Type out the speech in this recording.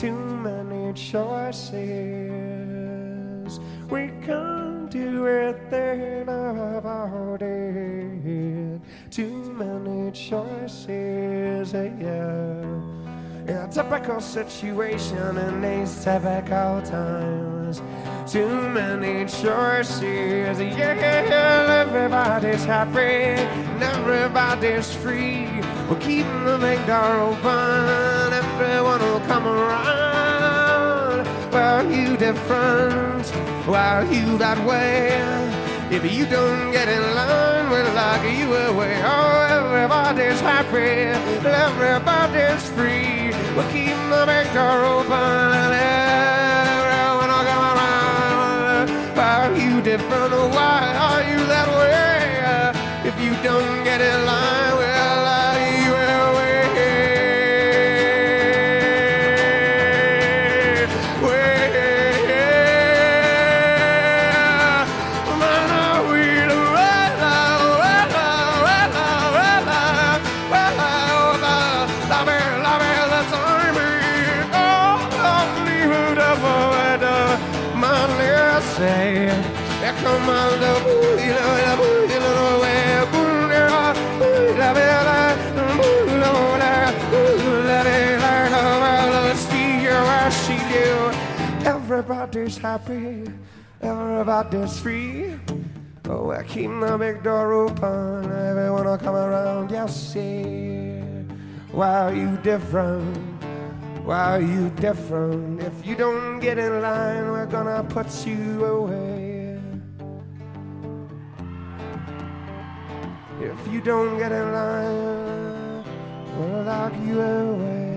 too many choices. We can't do anything about it. Too many choices, yeah. A typical situation in these typical times. Too many choices, yeah. Everybody's happy and everybody's free. We're keeping the big door open. Everyone will come around. Why are you different? Why are you that way? If you don't get in line, we'll lock you away. Oh, everybody's happy, everybody's free. We'll keep the big door open, everyone will come around. Why are you different? Why are you that way? If you don't get in line, we'll lock you away. Come on, everybody's happy, everybody's free. Oh, I keep the big door open, everyone will come around. You see, why are you different? Why are you different? If you don't get in line, we're gonna put you away. If you don't get in line, we'll lock you away.